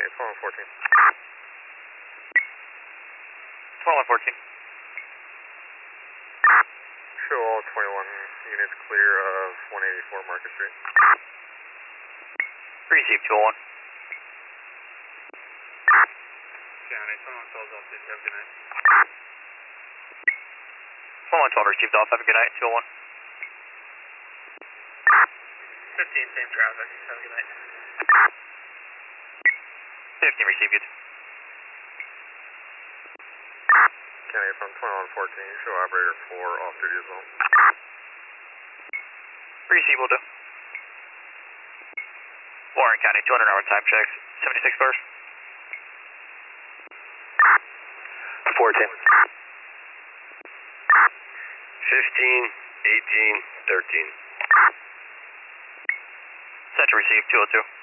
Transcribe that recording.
County, 1214. 1214. Show all 21 units clear of 184 Market Street. Receive 201. County, 2112 off, please have a good night. 1112 received off, have a good night, 201. 15, same traffic, have a good night. 15 received, good. County, from 2114, show operator 4 off duty as well. Receive, will do. Warren County, 200 hour time checks, 76 cars. 410. 15, 18, 13. Central receive, 202.